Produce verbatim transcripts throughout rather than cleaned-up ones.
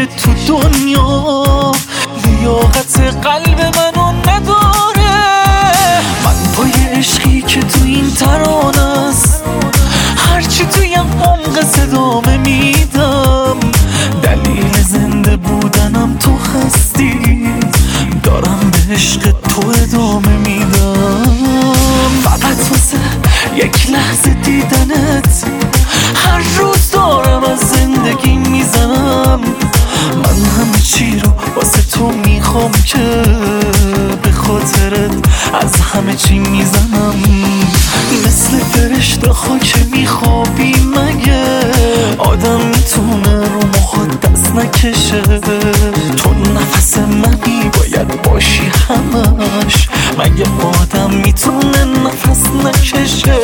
که تو دنیا لیاقت قلب منو نداره. من پای عشقی که تو این ترانه است، هرچی تویم عمق صدامه میدم. دلیل زنده بودنم تو هستی، دارم به عشق تو ادامه میدم. فقط واسه یک لحظه دیدنت هر روز دارم از زندگی میزنم. من همه چی رو واسه تو میخوام که به خاطرت از همه چی میزنم. مثل فرشته ها که میخوابی مگه آدم میتونه رو مخات دست نکشه؟ تو نفس منی باید باشی همش، مگه آدم میتونه نفس نکشه؟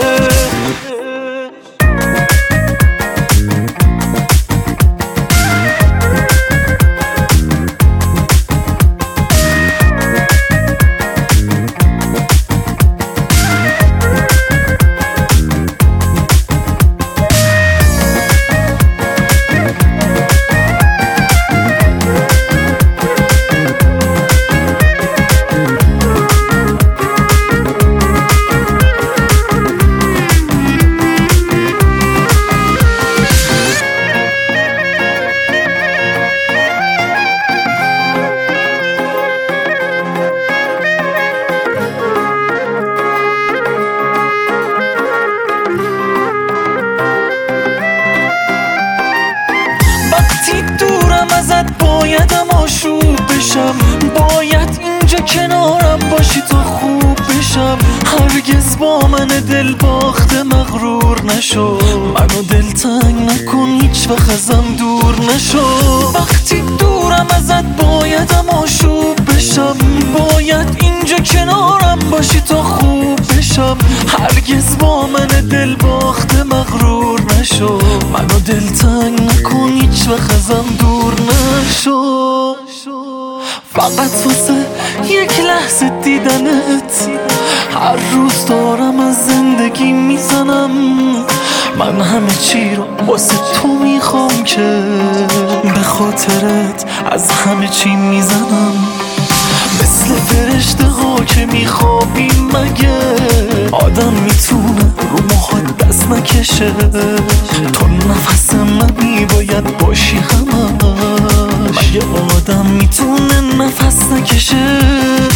دورم ازت بایدم آشوب بشم، باید اینجا کنارم باشی تا خوب بشم. هرگز با من دل باخته مغرور نشو، منو دلتنگ نکن هیچ وقت ازم دور نشو. وقتی دورم ازت بایدم آشوب بشم، باید اینجا کنارم باشی تا خوب بشم. هرگز با من دل باخته مغرور نشو، منو دلتنگ نکن هیچ وقت ازم دور نشو. فقط واسه یک لحظه دیدنت هر روز دارم از زندگی میزنم. من همه چی رو واسه تو میخوام که به خاطرت از همه چی میزنم. مثل فرشته ها که میخوابی مگه آدم میتونه رو مخات دست نکشه؟ تو نفس منی باید باشی همش، مگه آدم میتونه نفس نکشه؟